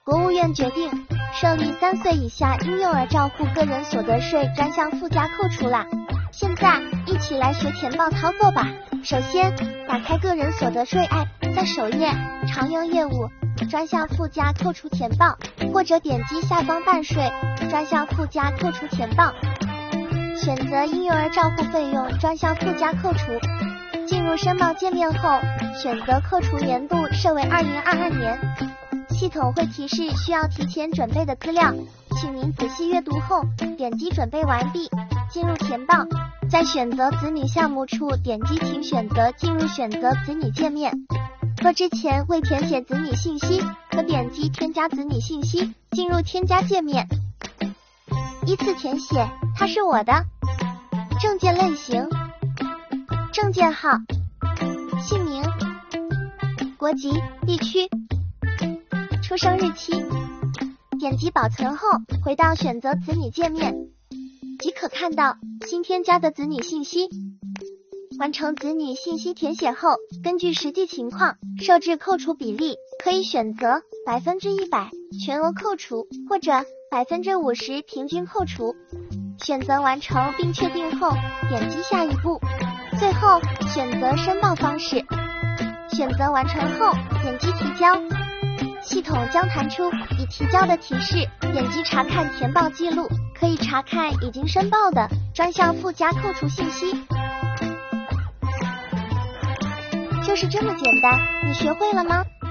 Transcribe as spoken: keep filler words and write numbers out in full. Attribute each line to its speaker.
Speaker 1: 国务院决定设立三岁以下婴幼儿照护个人所得税专项附加扣除啦。现在一起来学填报操作吧。首先，打开个人所得税 App， 在首页常用业务专项附加扣除填报，或者点击下方办税专项附加扣除填报，选择婴幼儿照护费用专项附加扣除。进入申报界面后，选择扣除年度设为二零二二年。系统会提示需要提前准备的资料，请您仔细阅读后点击准备完毕，进入填报。在选择子女项目处点击请选择进入选择子女界面。若之前未填写子女信息，可点击添加子女信息，进入添加界面，依次填写他是我的证件类型、证件号、姓名、国籍、地区、出生日期。点击保存后，回到选择子女界面，即可看到新添加的子女信息。完成子女信息填写后，根据实际情况设置扣除比例，可以选择百分之一百全额扣除，或者百分之五十平均扣除。选择完成并确定后，点击下一步，最后选择申报方式。选择完成后，点击提交。系统将弹出已提交的提示，点击查看填报记录，可以查看已经申报的专项附加扣除信息。就是这么简单，你学会了吗？